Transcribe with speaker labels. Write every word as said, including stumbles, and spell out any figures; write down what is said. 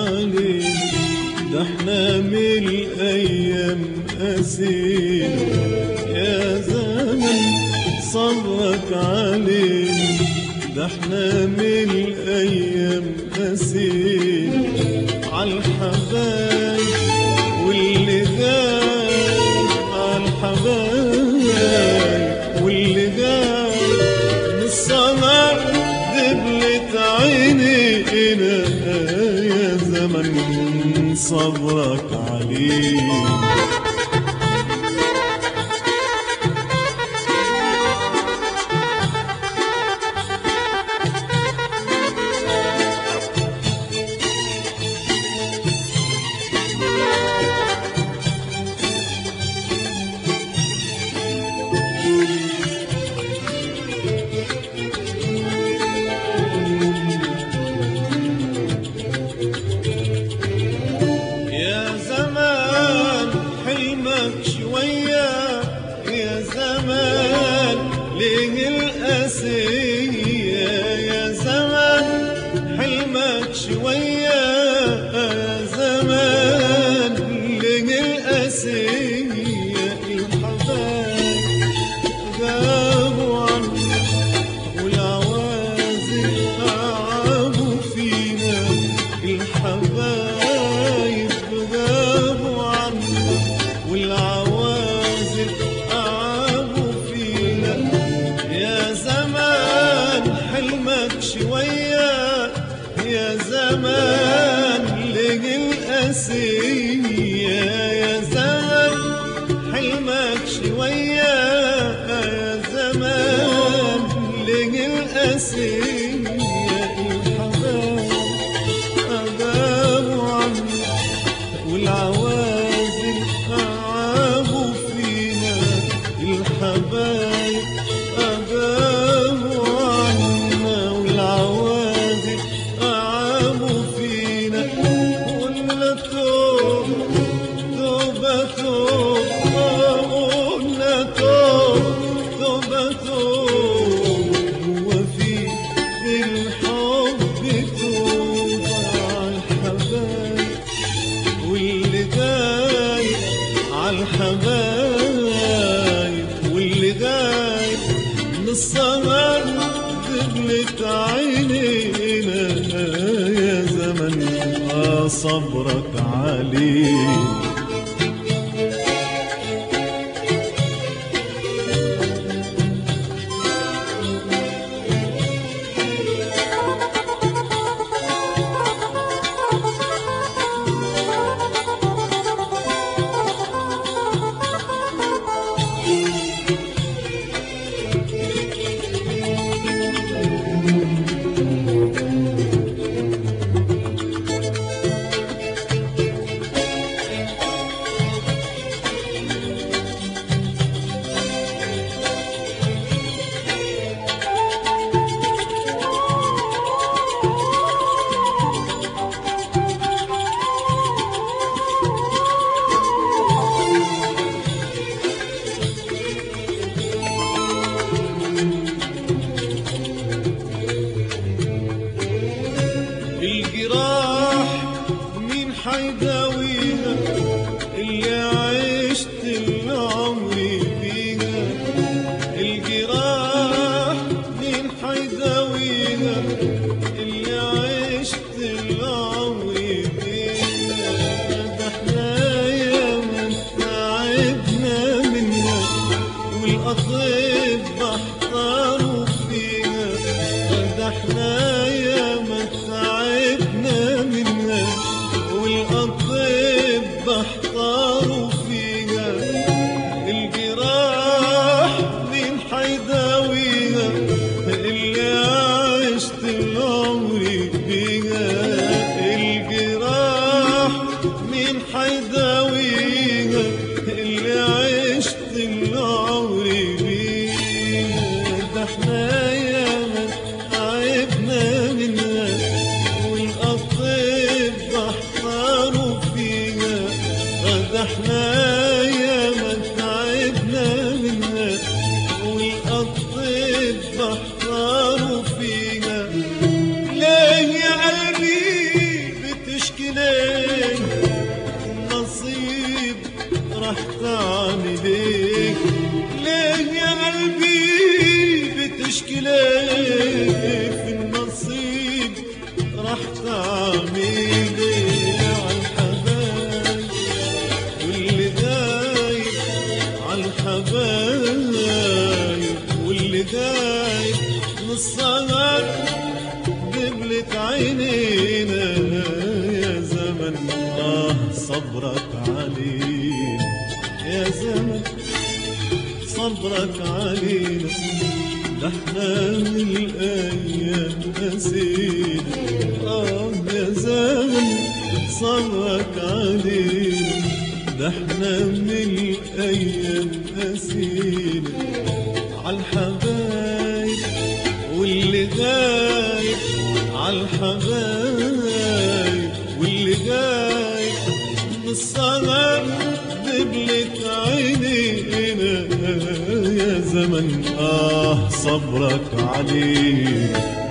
Speaker 1: علينا، ده احنا من الأيام قاسينا. يا زمن صبرك علينا، ده احنا من الأيام قاسينا. عالحبايب واللي غايب، عالحبايب واللي غايب من السمر دبلت عينينا. يا زمن صبرك علينا. يا زمان ليه القاسية، يا زمان حلمك شوية. يا زمان ليه القاسية، الحبايب غابوا عنا والعوازل تعبوا فينا. الحبايب غابوا عنا والعوازل تعبوا فينا. يا زمان حلمك شوية، يا زمان ليه القاسية. يا زمان حلمك شوية، يا زمان ليه القاسية. الحبايب غابوا عنا والعوازل تعبوا فينا. الحبايب غابوا عنا والعوازل تعبوا فينا. قلنا توب توبة توبة، قلنا توب توبة توبة. هو في في الحب توبة. عالحبايب واللي غايب، عالحبايب واللي غايب من السمر دبلت عينينا. يا زمن آه صبرك علينا. الجراح مين حيداويها، اللي عشت العمر فيها. الجراح مين حيداويها، اللي عشت العمر فيها. ده احنا ياما تعبنا منها والأطباء احتاروا فيها. ده احنا ياما تعبنا منها والأطباء احتاروا فيها. ايه النصيب راح تعمل ايه؟ ليه يا قلبي بتشكي ليه؟ في النصيب راح تعمل ايه؟ عالحبايب واللي دايب، عالحبايب واللي دايب نصها قبلت عينينا يا زمن آه صبرك علينا يا زمن صبرك علينا ده احنا من الأيام نسينا آه يا زمن صبرك علينا ده احنا من الأيام نسينا عالحبايب واللي غايب، عالحبايب واللي غايب نصها قبلت عينينا يا زمن آه صبرك علينا.